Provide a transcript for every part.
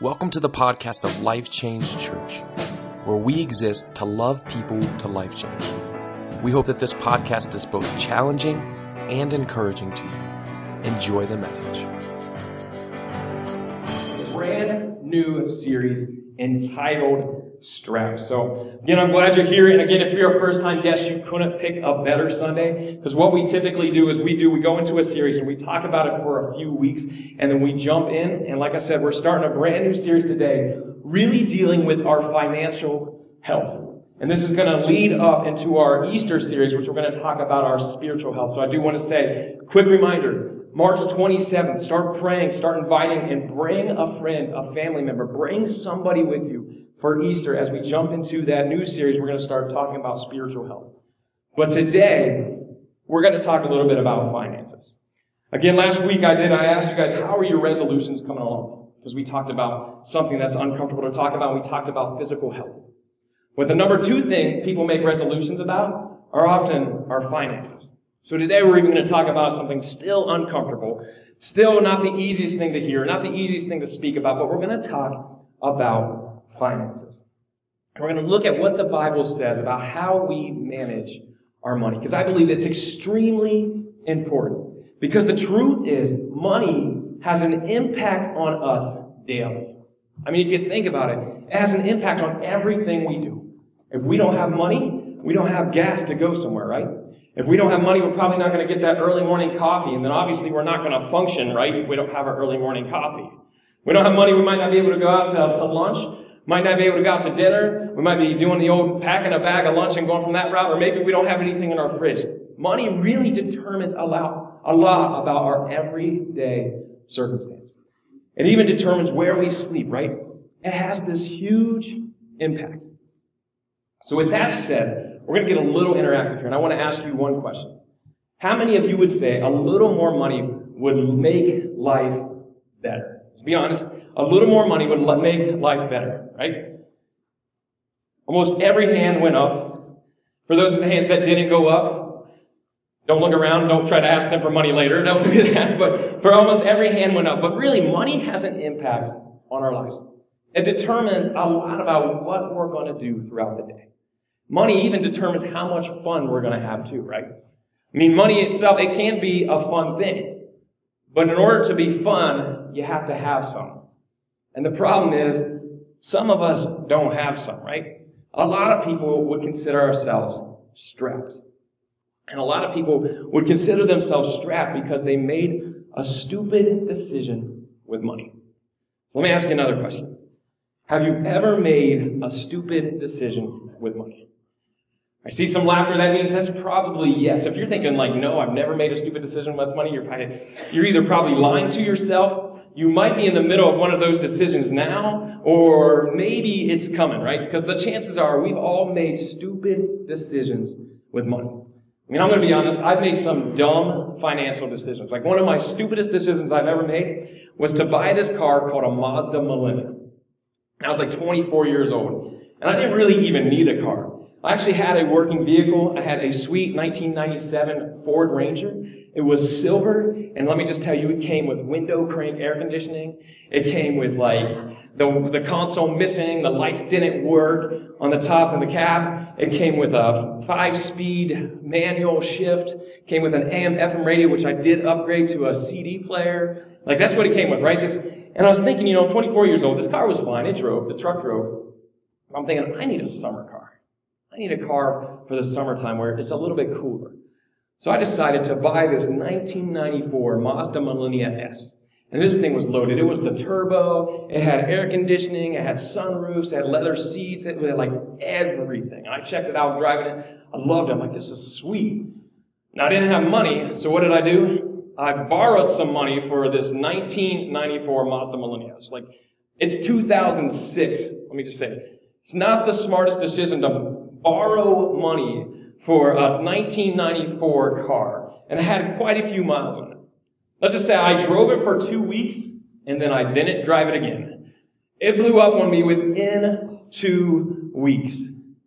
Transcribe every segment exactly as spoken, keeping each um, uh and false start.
Welcome to the podcast of Life Change Church, where we exist to love people to life change. We hope that this podcast is both challenging and encouraging to you. Enjoy the message. Brand new series entitled Strapped. So, again, I'm glad you're here. And again, if you're a first-time guest, you couldn't pick a better Sunday. Because what we typically do is we do, we go into a series and we talk about it for a few weeks. And then we jump in. And like I said, we're starting a brand new series today, really dealing with our financial health. And this is going to lead up into our Easter series, which we're going to talk about our spiritual health. So I do want to say, quick reminder, March twenty-seventh, start praying, start inviting, and bring a friend, a family member, bring somebody with you for Easter as we jump into that new series. We're going to start talking about spiritual health. But today, we're going to talk a little bit about finances. Again, last week I did, I asked you guys, how are your resolutions coming along? Because we talked about something that's uncomfortable to talk about. We talked about physical health. But the number two thing people make resolutions about are often our finances. So today we're even going to talk about something still uncomfortable, still not the easiest thing to hear, not the easiest thing to speak about, but we're going to talk about finances. We're going to look at what the Bible says about how we manage our money, because I believe it's extremely important. Because the truth is, money has an impact on us daily. I mean, if you think about it, it has an impact on everything we do. If we don't have money, we don't have gas to go somewhere, right? If we don't have money, we're probably not going to get that early morning coffee, and then obviously we're not going to function, right, if we don't have our early morning coffee. If we don't have money, we might not be able to go out to, to lunch, might not be able to go out to dinner, we might be doing the old packing a bag of lunch and going from that route, or maybe we don't have anything in our fridge. Money really determines a lot, a lot about our everyday circumstance. It even determines where we sleep, right? It has this huge impact. So with that said, we're going to get a little interactive here, and I want to ask you one question. How many of you would say a little more money would make life better? Let's be honest, a little more money would make life better, right? Almost every hand went up. For those of the hands that didn't go up, don't look around, don't try to ask them for money later, don't do that, but for almost every hand went up. But really, money has an impact on our lives. It determines a lot about what we're going to do throughout the day. Money even determines how much fun we're going to have too, right? I mean, money itself, it can be a fun thing. But in order to be fun, you have to have some. And the problem is, some of us don't have some, right? A lot of people would consider ourselves strapped. And a lot of people would consider themselves strapped because they made a stupid decision with money. So let me ask you another question. Have you ever made a stupid decision with money? I see some laughter. That means that's probably yes. If you're thinking like, no, I've never made a stupid decision with money, you're probably, you're either probably lying to yourself, you might be in the middle of one of those decisions now, or maybe it's coming, right? Because the chances are we've all made stupid decisions with money. I mean, I'm going to be honest, I've made some dumb financial decisions. Like one of my stupidest decisions I've ever made was to buy this car called a Mazda Millennium. I was like twenty-four years old, and I didn't really even need a car. I actually had a working vehicle. I had a sweet nineteen ninety-seven Ford Ranger. It was silver, and let me just tell you, it came with window crank air conditioning. It came with, like, the, the console missing, the lights didn't work on the top of the cab. It came with a five-speed manual shift. It came with an A M F M radio, which I did upgrade to a C D player. Like, that's what it came with, right? This, and I was thinking, you know, I'm twenty-four years old. This car was fine. It drove. The truck drove. I'm thinking, I need a summer car. I need a car for the summertime where it's a little bit cooler. So I decided to buy this nineteen ninety-four Mazda Millennia S. And this thing was loaded. It was the turbo. It had air conditioning. It had sunroofs. It had leather seats. It had like everything. And I checked it out driving it. I loved it. I'm like, this is sweet. Now I didn't have money, so what did I do? I borrowed some money for this nineteen ninety-four Mazda Millennia. It's like, it's two thousand six. Let me just say it. It's not the smartest decision to borrow money for a nineteen ninety-four car. And it had quite a few miles on it. Let's just say I drove it for two weeks, and then I didn't drive it again. It blew up on me within two weeks.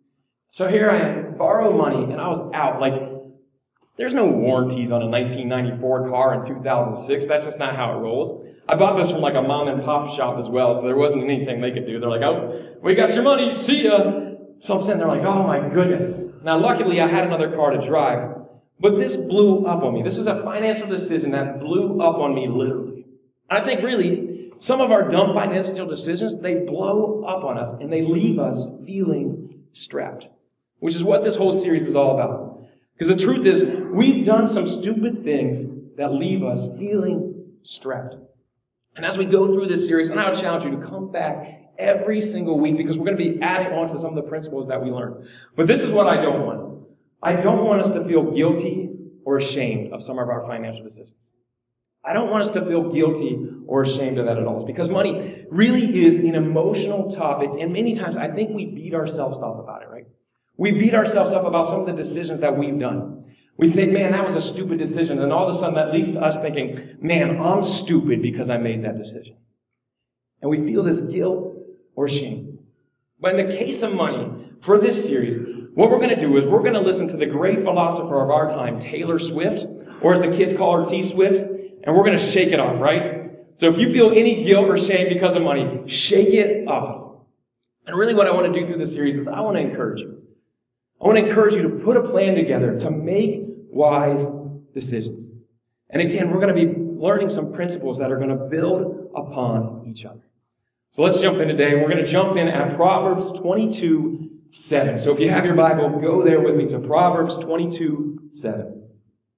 So here I am, borrowed money, and I was out. Like, there's no warranties on a nineteen ninety-four car in two thousand six. That's just not how it rolls. I bought this from like a mom and pop shop as well, so there wasn't anything they could do. They're like, oh, we got your money, see ya. So I'm sitting there like, oh my goodness. Now luckily I had another car to drive, but this blew up on me. This was a financial decision that blew up on me literally. I think really, some of our dumb financial decisions, they blow up on us and they leave us feeling strapped, which is what this whole series is all about. Because the truth is, we've done some stupid things that leave us feeling strapped. And as we go through this series, and I would challenge you to come back every single week because we're going to be adding on to some of the principles that we learned. But this is what I don't want. I don't want us to feel guilty or ashamed of some of our financial decisions. I don't want us to feel guilty or ashamed of that at all. Because money really is an emotional topic, and many times I think we beat ourselves up about it, right? We beat ourselves up about some of the decisions that we've done. We think, man, that was a stupid decision. And all of a sudden that leads to us thinking, man, I'm stupid because I made that decision. And we feel this guilt or shame. But in the case of money, for this series, what we're going to do is we're going to listen to the great philosopher of our time, Taylor Swift, or as the kids call her, T Swift, and we're going to shake it off, right? So if you feel any guilt or shame because of money, shake it off. And really what I want to do through this series is I want to encourage you. I want to encourage you to put a plan together to make wise decisions. And again, we're going to be learning some principles that are going to build upon each other. So let's jump in today. We're going to jump in at Proverbs twenty-two seven. So if you have your Bible, go there with me to Proverbs twenty-two seven.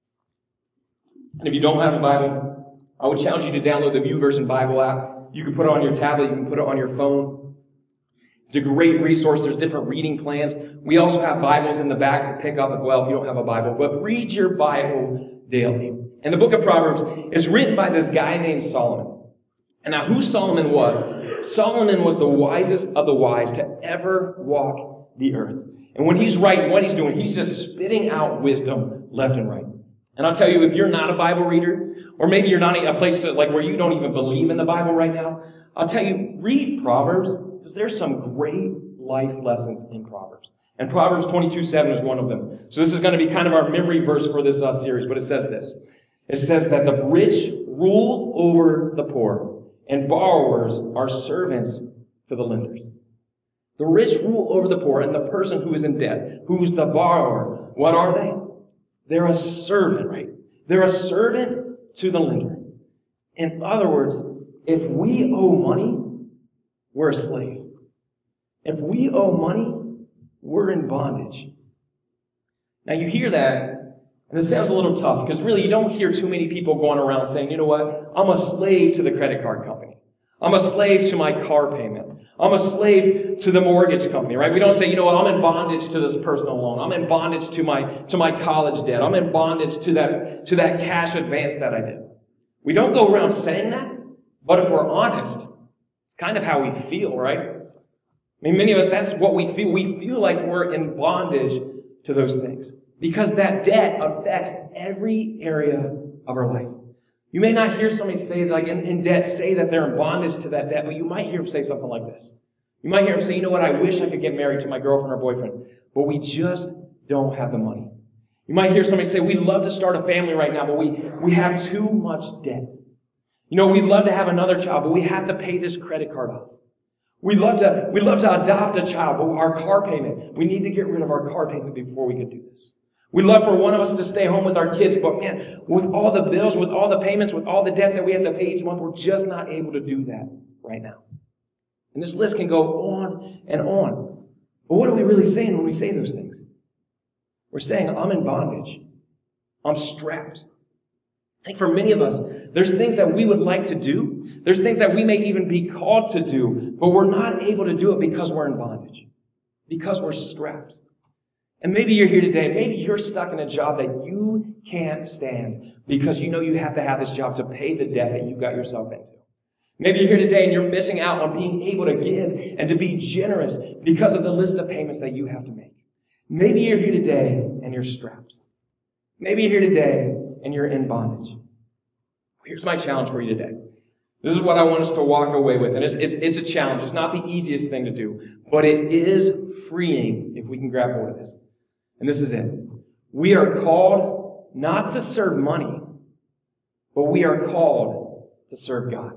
And if you don't have a Bible, I would challenge you to download the YouVersion Bible app. You can put it on your tablet. You can put it on your phone. It's a great resource. There's different reading plans. We also have Bibles in the back to pick up as well if you don't have a Bible. But read your Bible daily. And the book of Proverbs is written by this guy named Solomon. And now who Solomon was, Solomon was the wisest of the wise to ever walk the earth. And when he's writing, what he's doing, he's just spitting out wisdom left and right. And I'll tell you, if you're not a Bible reader, or maybe you're not in a place like where you don't even believe in the Bible right now, I'll tell you, read Proverbs, because there's some great life lessons in Proverbs. And Proverbs twenty-two seven is one of them. So this is going to be kind of our memory verse for this uh, series, but it says this. It says that the rich rule over the poor, and borrowers are servants to the lenders. The rich rule over the poor, and the person who is in debt, who's the borrower, what are they? They're a servant, right? They're a servant to the lender. In other words, if we owe money, we're a slave. If we owe money, we're in bondage. Now you hear that, and it sounds a little tough, because really you don't hear too many people going around saying, you know what, I'm a slave to the credit card company. I'm a slave to my car payment. I'm a slave to the mortgage company, right? We don't say, you know what, I'm in bondage to this personal loan. I'm in bondage to my to my college debt. I'm in bondage to that, to that cash advance that I did. We don't go around saying that, but if we're honest, it's kind of how we feel, right? I mean, many of us, that's what we feel. We feel like we're in bondage to those things because that debt affects every area of our life. You may not hear somebody say, like in, in debt, say that they're in bondage to that debt, but you might hear them say something like this. You might hear them say, you know what, I wish I could get married to my girlfriend or boyfriend, but we just don't have the money. You might hear somebody say, we'd love to start a family right now, but we, we have too much debt. You know, we'd love to have another child, but we have to pay this credit card off. We'd love to, we'd love to adopt a child, but our car payment, we need to get rid of our car payment before we could do this. We'd love for one of us to stay home with our kids, but man, with all the bills, with all the payments, with all the debt that we have to pay each month, we're just not able to do that right now. And this list can go on and on. But what are we really saying when we say those things? We're saying, I'm in bondage. I'm strapped. I think for many of us, there's things that we would like to do. There's things that we may even be called to do, but we're not able to do it because we're in bondage, because we're strapped. And maybe you're here today, maybe you're stuck in a job that you can't stand because you know you have to have this job to pay the debt that you got yourself into. Maybe you're here today and you're missing out on being able to give and to be generous because of the list of payments that you have to make. Maybe you're here today and you're strapped. Maybe you're here today and you're in bondage. Here's my challenge for you today. This is what I want us to walk away with. And it's, it's, it's a challenge. It's not the easiest thing to do. But it is freeing if we can grab hold of this. And this is it. We are called not to serve money, but we are called to serve God.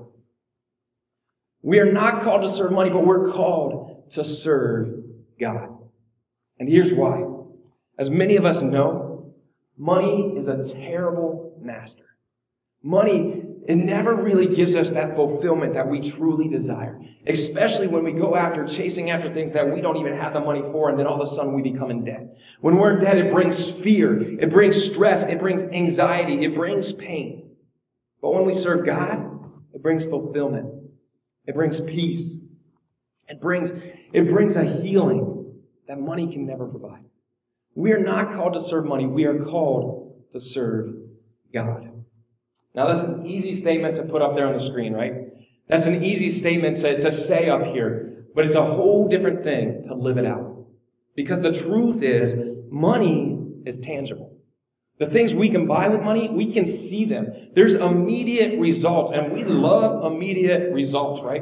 We are not called to serve money, but we're called to serve God. And here's why. As many of us know, money is a terrible master. Money, it never really gives us that fulfillment that we truly desire, especially when we go after, chasing after things that we don't even have the money for, and then all of a sudden we become in debt. When we're in debt, it brings fear, it brings stress, it brings anxiety, it brings pain. But when we serve God, it brings fulfillment. It brings peace. It brings, it brings a healing that money can never provide. We are not called to serve money. We are called to serve God. Now, that's an easy statement to put up there on the screen, right? That's an easy statement to, to say up here, but it's a whole different thing to live it out. Because the truth is, money is tangible. The things we can buy with money, we can see them. There's immediate results, and we love immediate results, right?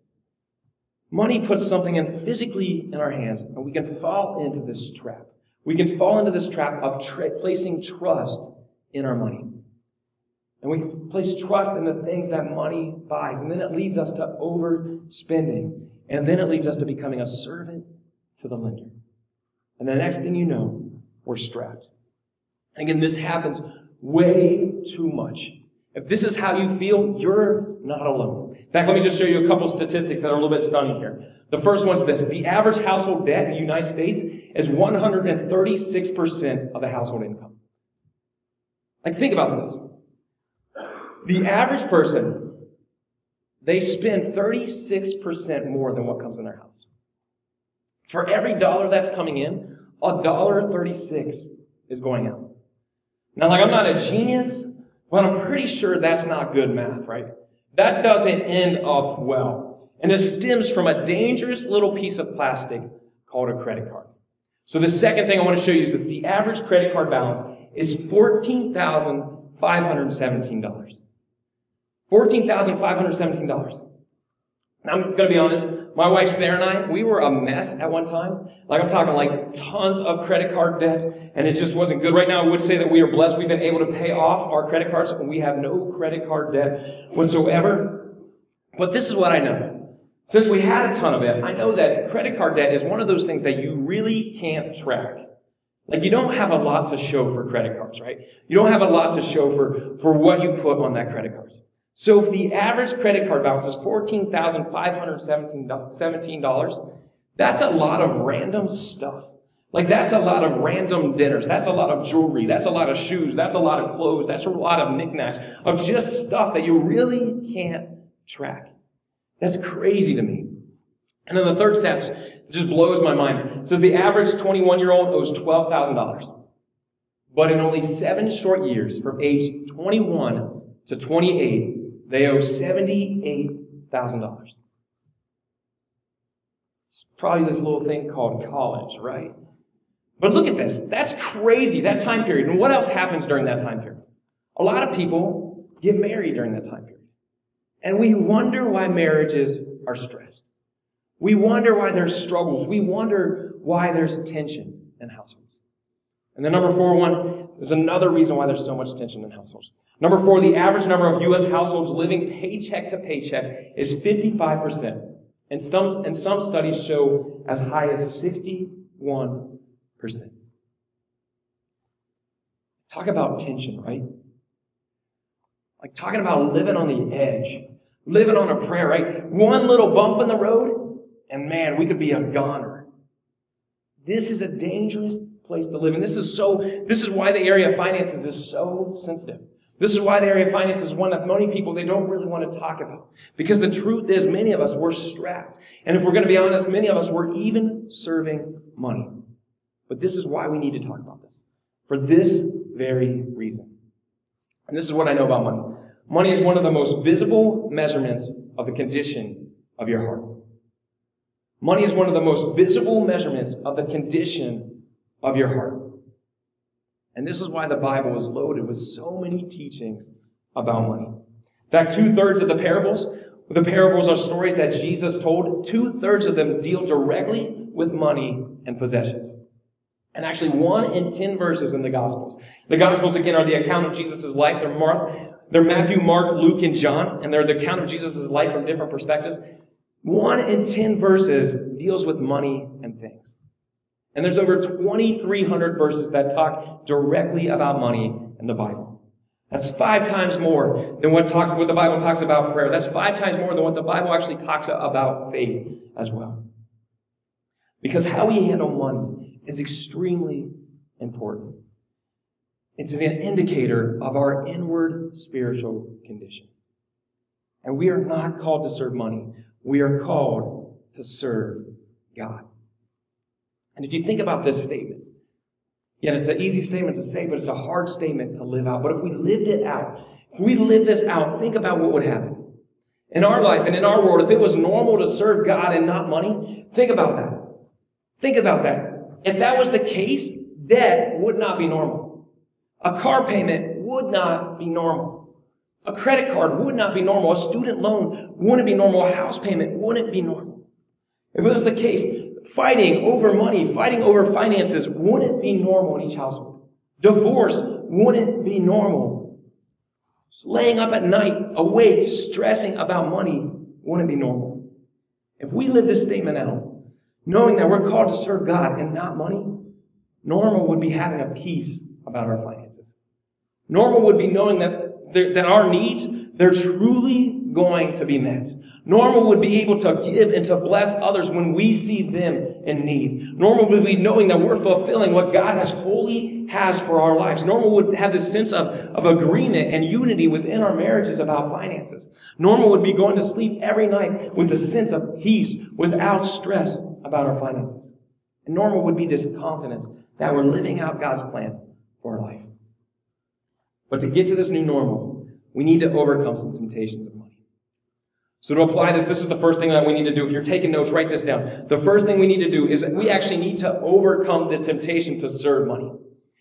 Money puts something in physically in our hands, and we can fall into this trap. We can fall into this trap of tra- placing trust in our money. And we can place trust in the things that money buys. And then it leads us to overspending. And then it leads us to becoming a servant to the lender. And the next thing you know, we're strapped. And again, this happens way too much. If this is how you feel, you're not alone. In fact, let me just show you a couple statistics that are a little bit stunning here. The first one's this. The average household debt in the United States is one hundred thirty-six percent of the household income. Like, think about this. The average person, they spend thirty-six percent more than what comes in their house. For every dollar that's coming in, a dollar thirty-six is going out. Now, like, I'm not a genius, but I'm pretty sure that's not good math, right? That doesn't end up well. And it stems from a dangerous little piece of plastic called a credit card. So the second thing I want to show you is this. The average credit card balance is fourteen thousand five hundred seventeen dollars. fourteen thousand five hundred seventeen dollars. Now, I'm going to be honest. My wife, Sarah, and I, we were a mess at one time. Like, I'm talking like tons of credit card debt, and it just wasn't good. Right now, I would say that we are blessed. We've been able to pay off our credit cards, and we have no credit card debt whatsoever. But this is what I know. Since we had a ton of it, I know that credit card debt is one of those things that you really can't track. Like, you don't have a lot to show for credit cards, right? You don't have a lot to show for, for what you put on that credit card. So if the average credit card balance is fourteen thousand five hundred seventeen dollars, that's a lot of random stuff. Like, that's a lot of random dinners. That's a lot of jewelry. That's a lot of shoes. That's a lot of clothes. That's a lot of knickknacks of just stuff that you really can't track. That's crazy to me. And then the third stat just blows my mind. It says the average twenty-one-year-old owes twelve thousand dollars. But in only seven short years, from age twenty-one to twenty-eight, they owe seventy-eight thousand dollars. It's probably this little thing called college, right? But look at this. That's crazy, that time period. And what else happens during that time period? A lot of people get married during that time period. And we wonder why marriages are stressed. We wonder why there's struggles. We wonder why there's tension in households. And the number four one is another reason why there's so much tension in households. Number four, the average number of U S households living paycheck to paycheck is fifty-five percent. And some, and some studies show as high as sixty-one percent. Talk about tension, right? Like, talking about living on the edge. Living on a prayer, right? One little bump in the road, and man, we could be a goner. This is a dangerous place to live. And this is so, this is why the area of finances is so sensitive. This is why the area of finances is one that many people, they don't really want to talk about. Because the truth is, many of us, we're strapped. And if we're going to be honest, many of us, we're even serving money. But this is why we need to talk about this. For this very reason. And this is what I know about money. Money is one of the most visible measurements of the condition of your heart. Money is one of the most visible measurements of the condition of your heart. And this is why the Bible is loaded with so many teachings about money. In fact, two-thirds of the parables, the parables are stories that Jesus told. Two-thirds of them deal directly with money and possessions. And actually, one in ten verses in the Gospels. The Gospels, again, are the account of Jesus' life. They're, Mark, they're Matthew, Mark, Luke, and John, and they're the account of Jesus' life from different perspectives. One in ten verses deals with money and things. And there's over twenty-three hundred verses that talk directly about money in the Bible. That's five times more than what talks what the Bible talks about prayer. That's five times more than what the Bible actually talks about faith as well. Because how we handle money is extremely important. It's an indicator of our inward spiritual condition. And we are not called to serve money. We are called to serve God. And if you think about this statement, yet it's an easy statement to say, but it's a hard statement to live out. But if we lived it out, if we lived this out, think about what would happen. In our life and in our world, if it was normal to serve God and not money, think about that. Think about that. If that was the case, debt would not be normal. A car payment would not be normal. A credit card would not be normal. A student loan wouldn't be normal. A house payment wouldn't be normal. If it was the case, fighting over money, fighting over finances wouldn't be normal in each household. Divorce wouldn't be normal. Just laying up at night, awake, stressing about money wouldn't be normal. If we live this statement out, knowing that we're called to serve God and not money, normal would be having a peace about our finances. Normal would be knowing that, that our needs, they're truly going to be met. Normal would be able to give and to bless others when we see them in need. Normal would be knowing that we're fulfilling what God has fully has for our lives. Normal would have this sense of, of agreement and unity within our marriages about finances. Normal would be going to sleep every night with a sense of peace without stress about our finances. And normal would be this confidence that we're living out God's plan for our life. But to get to this new normal, we need to overcome some temptations of money. So to apply this, this is the first thing that we need to do. If you're taking notes, write this down. The first thing we need to do is that we actually need to overcome the temptation to serve money.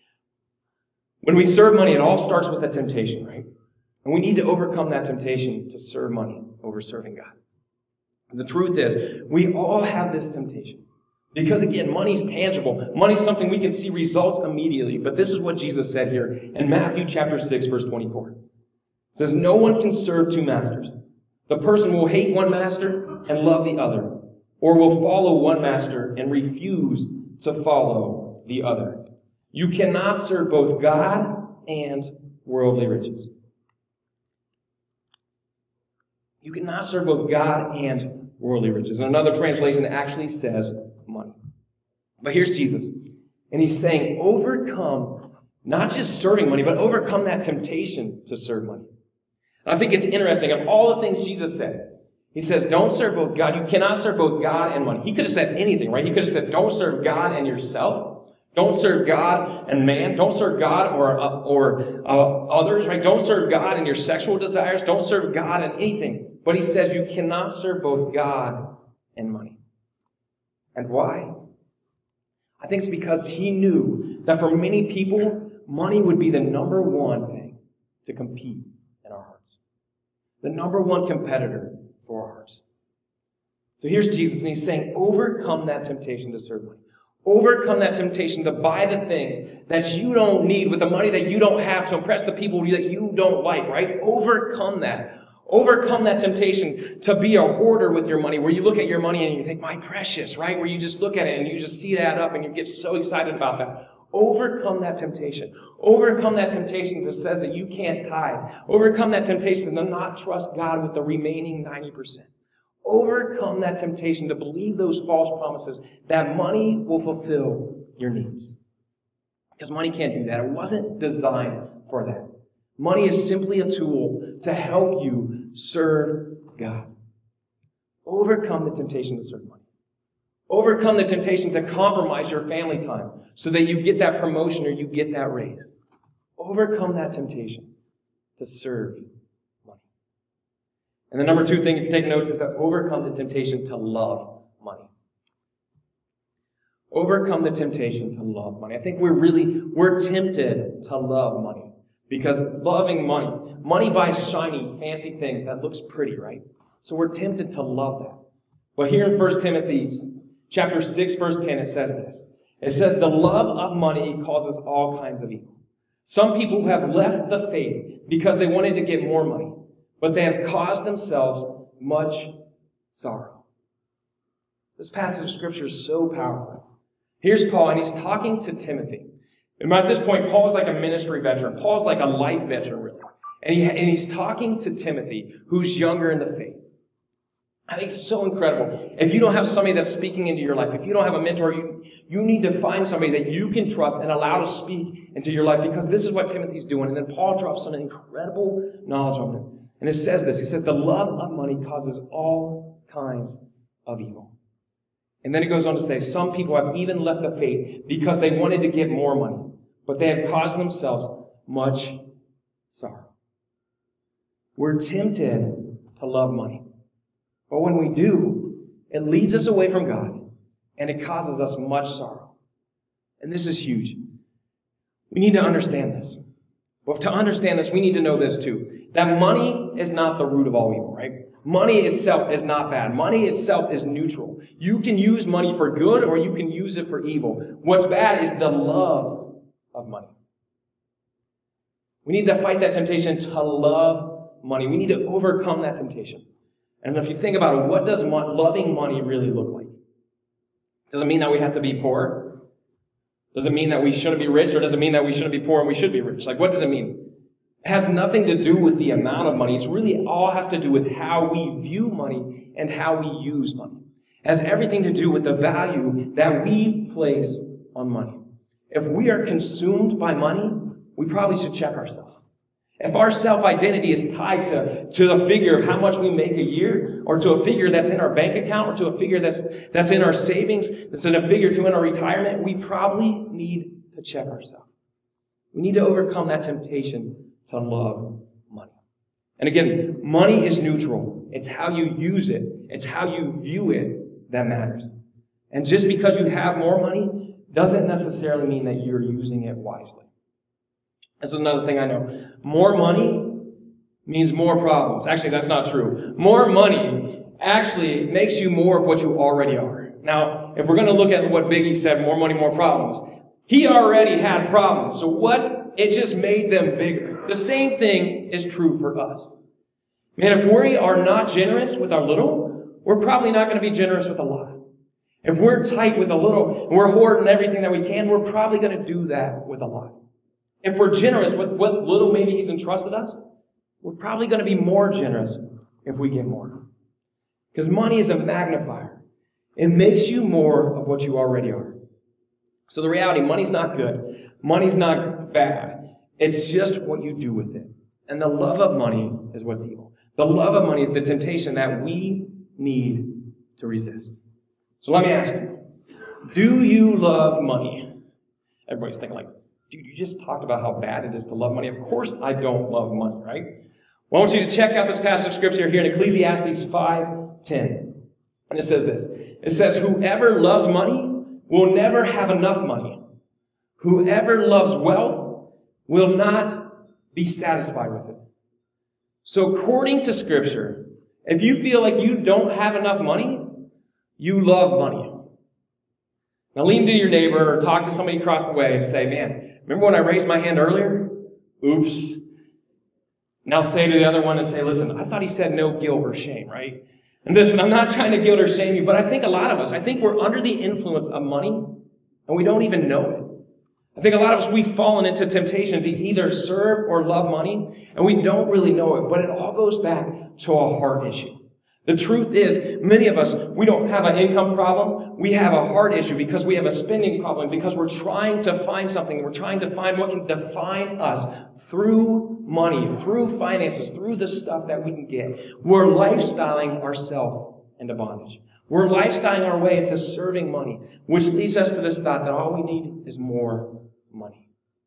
When we serve money, it all starts with a temptation, right? And we need to overcome that temptation to serve money over serving God. And the truth is, we all have this temptation. Because again, money's tangible. Money's something we can see results immediately. But this is what Jesus said here in Matthew chapter six, verse twenty-four. It says, "No one can serve two masters. The person will hate one master and love the other, or will follow one master and refuse to follow the other. You cannot serve both God and worldly riches." You cannot serve both God and worldly riches. And another translation actually says money. But here's Jesus. And he's saying, overcome, not just serving money, but overcome that temptation to serve money. And I think it's interesting. Of all the things Jesus said, he says, don't serve both God. You cannot serve both God and money. He could have said anything, right? He could have said, don't serve God and yourself. Don't serve God and man. Don't serve God or uh, or uh, others, right? Don't serve God in your sexual desires. Don't serve God in anything. But he says you cannot serve both God and money. And why? I think it's because he knew that for many people, money would be the number one thing to compete in our hearts. The number one competitor for our hearts. So here's Jesus, and he's saying, overcome that temptation to serve money. Overcome that temptation to buy the things that you don't need with the money that you don't have to impress the people that you don't like, right? Overcome that. Overcome that temptation to be a hoarder with your money, where you look at your money and you think, my precious, right? Where you just look at it and you just see it add up and you get so excited about that. Overcome that temptation. Overcome that temptation that says that you can't tithe. Overcome that temptation to not trust God with the remaining ninety percent. Overcome that temptation to believe those false promises that money will fulfill your needs. Because money can't do that. It wasn't designed for that. Money is simply a tool to help you serve God. Overcome the temptation to serve money. Overcome the temptation to compromise your family time so that you get that promotion or you get that raise. Overcome that temptation to serve money. And the number two thing, if you take notes, is to overcome the temptation to love money. Overcome the temptation to love money. I think we're really, we're tempted to love money. Because loving money, money buys shiny, fancy things that looks pretty, right? So we're tempted to love that. But here in First Timothy chapter six, verse ten, it says this. It says, the love of money causes all kinds of evil. Some people have left the faith because they wanted to get more money, but they have caused themselves much sorrow. This passage of Scripture is so powerful. Here's Paul, and he's talking to Timothy. And at this point, Paul's like a ministry veteran. Paul's like a life veteran, really. And, he, and he's talking to Timothy, who's younger in the faith. I think it's so incredible. If you don't have somebody that's speaking into your life, if you don't have a mentor, you, you need to find somebody that you can trust and allow to speak into your life, because this is what Timothy's doing. And then Paul drops some incredible knowledge on him. And it says this. He says, the love of money causes all kinds of evil. And then it goes on to say, some people have even left the faith because they wanted to get more money, but they have caused themselves much sorrow. We're tempted to love money. But when we do, it leads us away from God, and it causes us much sorrow. And this is huge. We need to understand this. But to understand this, we need to know this too. That money is not the root of all evil, right? Money itself is not bad. Money itself is neutral. You can use money for good, or you can use it for evil. What's bad is the love of money. We need to fight that temptation to love money. We need to overcome that temptation. And if you think about it, what does mo- loving money really look like? Does it mean that we have to be poor? Does it mean that we shouldn't be rich? Or does it mean that we shouldn't be poor and we should be rich? Like, what does it mean? It has nothing to do with the amount of money. It's really all has to do with how we view money and how we use money. It has everything to do with the value that we place on money. If we are consumed by money, we probably should check ourselves. If our self-identity is tied to, to the figure of how much we make a year, or to a figure that's in our bank account, or to a figure that's, that's in our savings, that's in a figure to in our retirement, we probably need to check ourselves. We need to overcome that temptation to love money. And again, money is neutral. It's how you use it. It's how you view it that matters. And just because you have more money doesn't necessarily mean that you're using it wisely. That's another thing I know. More money means more problems. Actually, that's not true. More money actually makes you more of what you already are. Now, if we're going to look at what Biggie said, more money, more problems, he already had problems. So what? It just made them bigger. The same thing is true for us. Man, if we are not generous with our little, we're probably not going to be generous with a lot. If we're tight with a little, and we're hoarding everything that we can, we're probably going to do that with a lot. If we're generous with what little maybe He's entrusted us, we're probably going to be more generous if we get more. Because money is a magnifier. It makes you more of what you already are. So the reality, money's not good. Money's not bad. It's just what you do with it. And the love of money is what's evil. The love of money is the temptation that we need to resist. So let me ask you, do you love money? Everybody's thinking like, dude, you just talked about how bad it is to love money. Of course I don't love money, right? Well, I want you to check out this passage of Scripture here in Ecclesiastes five ten. And it says this. It says, whoever loves money will never have enough money. Whoever loves wealth will not be satisfied with it. So according to Scripture, if you feel like you don't have enough money, you love money. Now lean to your neighbor or talk to somebody across the way and say, man, remember when I raised my hand earlier? Oops. Now say to the other one and say, listen, I thought he said no guilt or shame, right? And listen, I'm not trying to guilt or shame you, but I think a lot of us, I think we're under the influence of money and we don't even know it. I think a lot of us, we've fallen into temptation to either serve or love money, and we don't really know it, but it all goes back to a heart issue. The truth is, many of us, we don't have an income problem. We have a heart issue because we have a spending problem, because we're trying to find something. We're trying to find what can define us through money, through finances, through the stuff that we can get. We're lifestyling ourselves into bondage. We're lifestyling our way into serving money, which leads us to this thought that all we need is more money.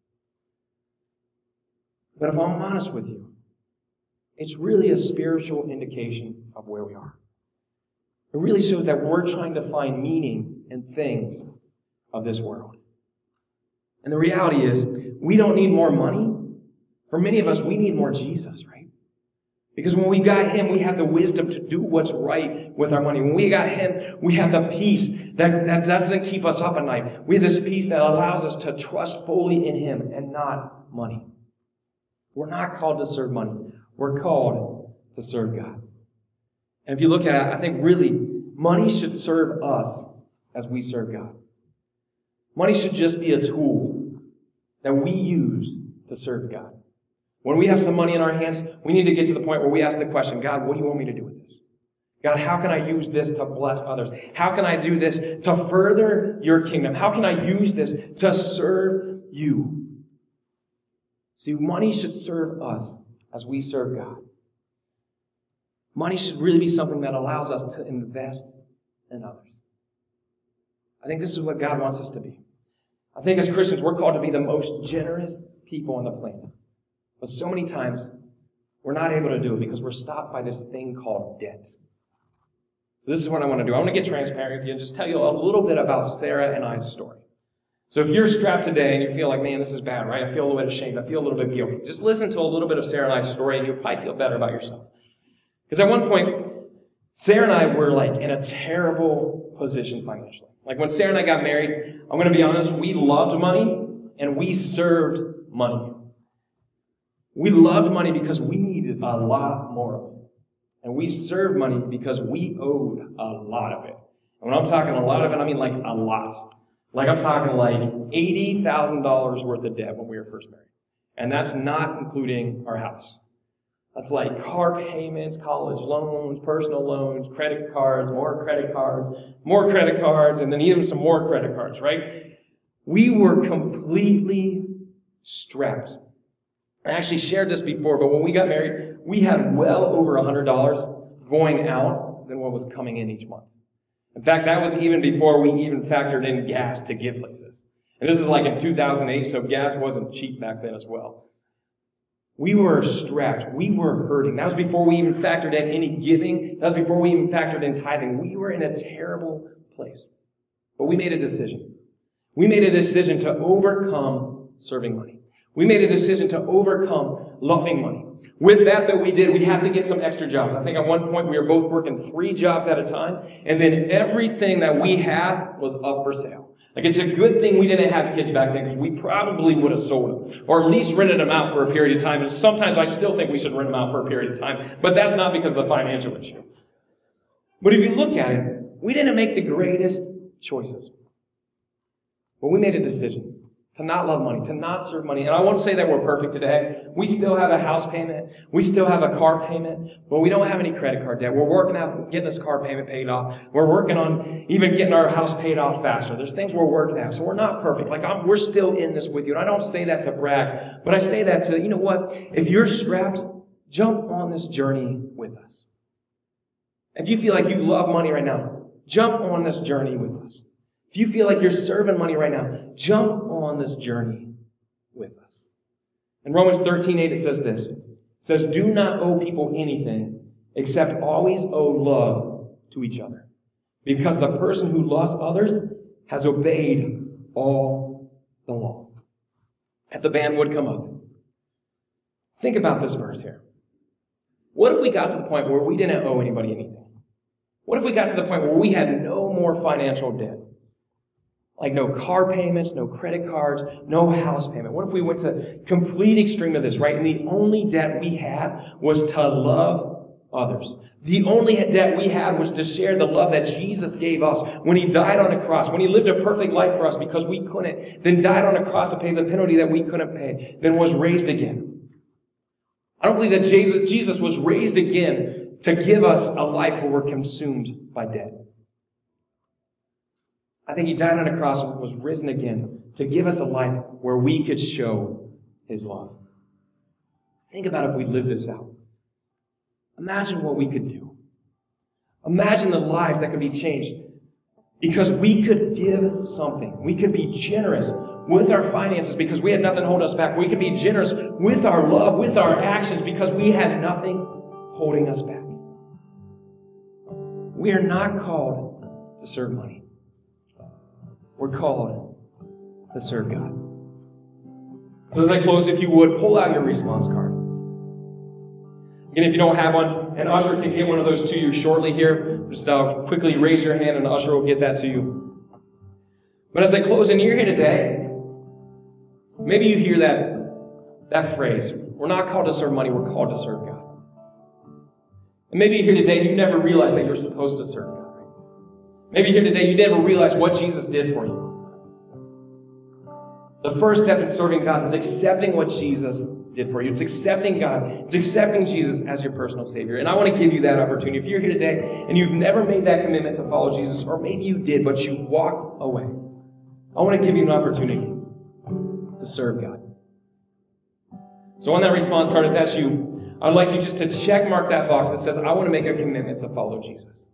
But if I'm honest with you, it's really a spiritual indication of where we are. It really shows that we're trying to find meaning in things of this world. And the reality is, we don't need more money. For many of us, we need more Jesus, right? Because when we got Him, we have the wisdom to do what's right with our money. When we got Him, we have the peace that, that doesn't keep us up at night. We have this peace that allows us to trust fully in Him and not money. We're not called to serve money. We're called to serve God. And if you look at it, I think really money should serve us as we serve God. Money should just be a tool that we use to serve God. When we have some money in our hands, we need to get to the point where we ask the question, God, what do you want me to do with this? God, how can I use this to bless others? How can I do this to further your kingdom? How can I use this to serve you? See, money should serve us as we serve God. Money should really be something that allows us to invest in others. I think this is what God wants us to be. I think as Christians, we're called to be the most generous people on the planet. But so many times, we're not able to do it because we're stopped by this thing called debt. So this is what I want to do. I want to get transparent with you and just tell you a little bit about Sarah and I's story. So if you're strapped today and you feel like, man, this is bad, right? I feel a little bit ashamed. I feel a little bit guilty. Just listen to a little bit of Sarah and I's story and you'll probably feel better about yourself. Because at one point, Sarah and I were like in a terrible position financially. Like when Sarah and I got married, I'm going to be honest, we loved money and we served money. We loved money because we needed a lot more of it. And we served money because we owed a lot of it. And when I'm talking a lot of it, I mean like a lot. Like I'm talking like eighty thousand dollars worth of debt when we were first married. And that's not including our house. That's like car payments, college loans, personal loans, credit cards, more credit cards, more credit cards, and then even some more credit cards, right? We were completely strapped. I actually shared this before, but when we got married, we had well over one hundred dollars going out than what was coming in each month. In fact, that was even before we even factored in gas to get places. And this is like in two thousand eight, so gas wasn't cheap back then as well. We were strapped. We were hurting. That was before we even factored in any giving. That was before we even factored in tithing. We were in a terrible place. But we made a decision. We made a decision to overcome serving money. We made a decision to overcome loving money. With that that we did, we had to get some extra jobs. I think at one point we were both working three jobs at a time, and then everything that we had was up for sale. Like it's a good thing we didn't have kids back then because we probably would have sold them or at least rented them out for a period of time. And sometimes I still think we should rent them out for a period of time, but that's not because of the financial issue. But if you look at it, we didn't make the greatest choices. But we made a decision to not love money, to not serve money. And I won't say that we're perfect today. We still have a house payment. We still have a car payment. But we don't have any credit card debt. We're working on getting this car payment paid off. We're working on even getting our house paid off faster. There's things we're working at. So we're not perfect. Like I'm, we're still in this with you. And I don't say that to brag. But I say that to, you know what? If you're strapped, jump on this journey with us. If you feel like you love money right now, jump on this journey with us. If you feel like you're serving money right now, jump on this journey with us. In Romans thirteen eight, it says this. It says, do not owe people anything except always owe love to each other. Because the person who loves others has obeyed all the law. If the band would come up. Think about this verse here. What if we got to the point where we didn't owe anybody anything? What if we got to the point where we had no more financial debt? Like no car payments, no credit cards, no house payment. What if we went to complete extreme of this, right? And the only debt we had was to love others. The only debt we had was to share the love that Jesus gave us when He died on a cross, when He lived a perfect life for us because we couldn't, then died on a cross to pay the penalty that we couldn't pay, then was raised again. I don't believe that Jesus was raised again to give us a life where we're consumed by debt. I think He died on a cross and was risen again to give us a life where we could show His love. Think about if we lived this out. Imagine what we could do. Imagine the lives that could be changed because we could give something. We could be generous with our finances because we had nothing holding us back. We could be generous with our love, with our actions because we had nothing holding us back. We are not called to serve money. We're called to serve God. So as I close, if you would, pull out your response card. Again, if you don't have one, an usher can get one of those to you shortly here. Just uh, quickly raise your hand and an usher will get that to you. But as I close, and you're here today, maybe you hear that, that phrase, we're not called to serve money, we're called to serve God. And maybe you're here today and you never realized that you're supposed to serve God. Maybe you're here today, you never realized what Jesus did for you. The first step in serving God is accepting what Jesus did for you. It's accepting God. It's accepting Jesus as your personal Savior. And I want to give you that opportunity. If you're here today and you've never made that commitment to follow Jesus, or maybe you did, but you walked away, I want to give you an opportunity to serve God. So on that response card, if that's you, I'd like you just to check mark that box that says, I want to make a commitment to follow Jesus.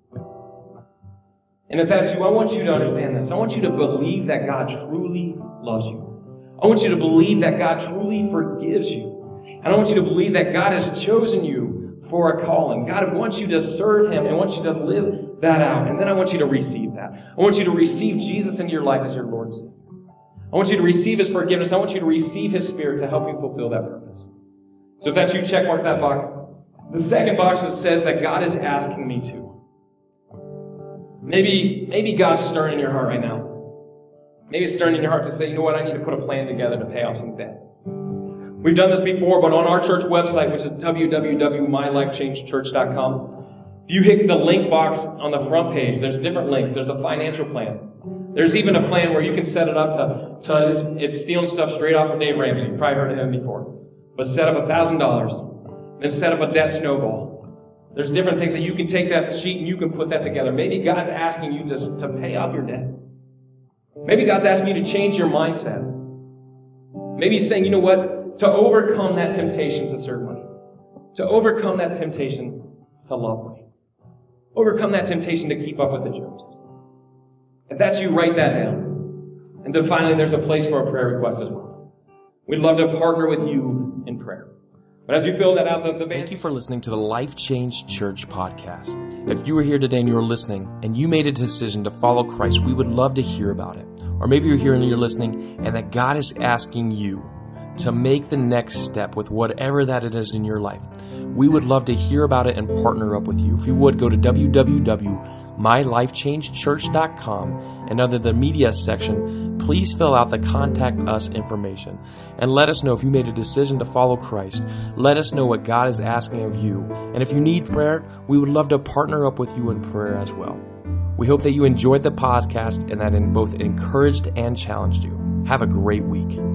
And if that's you, I want you to understand this. I want you to believe that God truly loves you. I want you to believe that God truly forgives you. And I want you to believe that God has chosen you for a calling. God wants you to serve Him and wants you to live that out. And then I want you to receive that. I want you to receive Jesus into your life as your Lord and Savior. I want you to receive His forgiveness. I want you to receive His Spirit to help you fulfill that purpose. So if that's you, check mark that box. The second box says that God is asking me to. Maybe, maybe God's stirring in your heart right now. Maybe it's stirring in your heart to say, you know what, I need to put a plan together to pay off some debt. We've done this before, but on our church website, which is w w w dot my life change church dot com, if you hit the link box on the front page, there's different links. There's a financial plan. There's even a plan where you can set it up to, to it's, it's stealing stuff straight off of Dave Ramsey. You've probably heard of him before. But set up one thousand dollars, then set up a debt snowball. There's different things that you can take that sheet and you can put that together. Maybe God's asking you to, to pay off your debt. Maybe God's asking you to change your mindset. Maybe He's saying, you know what? To overcome that temptation to serve money. To overcome that temptation to love money. Overcome that temptation to keep up with the Joneses. If that's you, write that down. And then finally, there's a place for a prayer request as well. We'd love to partner with you in prayer. But as you fill that out, the, the Thank you for listening to the Life Change Church podcast. If you were here today and you were listening and you made a decision to follow Christ, we would love to hear about it. Or maybe you're here and you're listening and that God is asking you to make the next step with whatever that it is in your life. We would love to hear about it and partner up with you. If you would, go to w w w dot my life change church dot com and under the media section, please fill out the contact us information and let us know if you made a decision to follow Christ. Let us know what God is asking of you. And if you need prayer, we would love to partner up with you in prayer as well. We hope that you enjoyed the podcast and that it both encouraged and challenged you. Have a great week.